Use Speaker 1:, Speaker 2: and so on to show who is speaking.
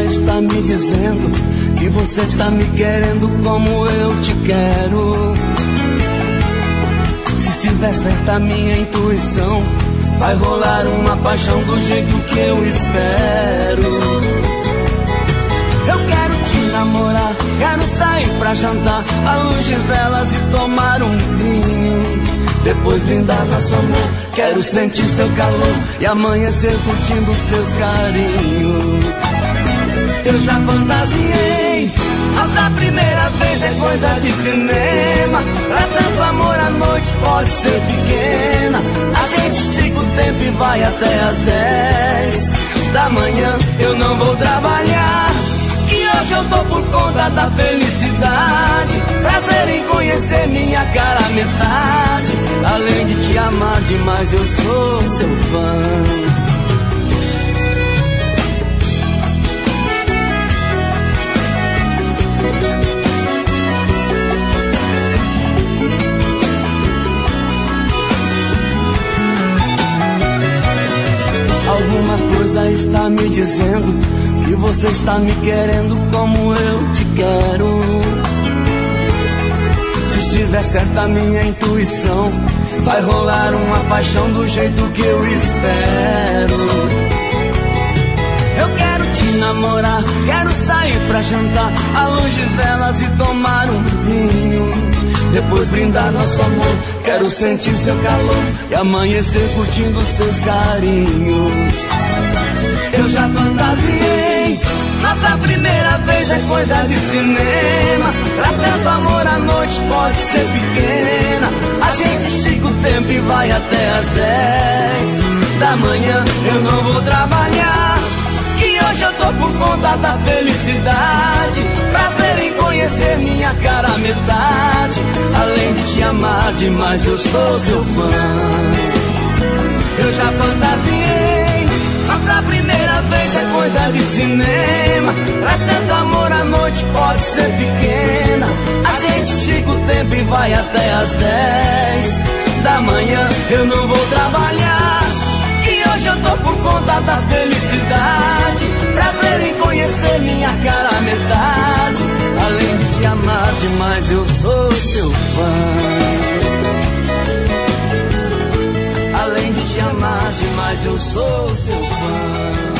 Speaker 1: está me dizendo que você está me querendo como eu te quero. Se estiver certa a minha intuição, vai rolar uma paixão do jeito que eu espero. Eu quero te namorar, quero sair pra jantar à luz de velas e tomar um vinho. Depois brindar nosso amor, quero sentir seu calor e amanhecer curtindo seus carinhos. Eu já fantasiei, mas a primeira vez é coisa de cinema. Pra tanto amor a noite pode ser pequena. A gente estica o tempo e vai até às 10 da manhã. Eu não vou trabalhar e hoje eu tô por conta da felicidade. Prazer em conhecer minha cara metade. Além de te amar demais, eu sou seu fã. Alguma coisa está me dizendo que você está me querendo como eu te quero. Se estiver certa a minha intuição, vai rolar uma paixão do jeito que eu espero. Eu quero te namorar, quero sair pra jantar à luz de velas e tomar um vinho. Depois brindar nosso amor, quero sentir seu calor e amanhecer curtindo seus carinhos. Eu já fantasiei, nossa primeira vez é coisa de cinema. Pra tanto amor a noite pode ser pequena. A gente estica o tempo e vai até às 10 da manhã. Eu não vou trabalhar e hoje eu tô por conta da felicidade. Prazer em conhecer minha cara metade. Além de te amar demais, eu sou seu fã. Eu já fantasiei, nossa primeira vez é coisa de cinema. Pra tanto amor a noite pode ser pequena. A gente estica o tempo e vai até às 10 da manhã. Eu não vou trabalhar e hoje eu tô por conta da felicidade. Prazer em conhecer minha cara metade. Além de te amar demais, eu sou seu fã. Além de te amar demais, eu sou seu fã.